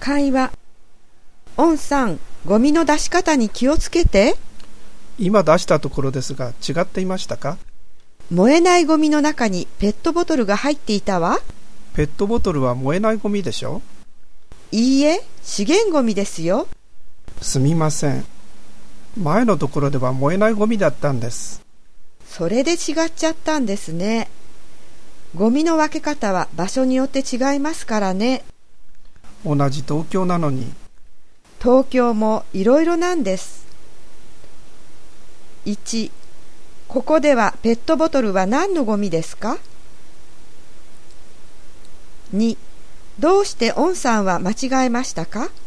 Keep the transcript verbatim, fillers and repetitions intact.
会話。オンさん、ゴミの出し方に気をつけて。 今出したところですが、違っていましたか？ 燃えないゴミの中にペットボトルが入っていたわ。 ペットボトルは燃えないゴミでしょ？ いいえ、資源ゴミですよ。 すみません。前のところでは燃えないゴミだったんです。 それで違っちゃったんですね。ゴミの分け方は場所によって違いますからね。 同じ東京なのに。 東京もいろいろなんです。いち、ここではペットボトルは何のゴミですか？に、どうしてオンさんは間違えましたか？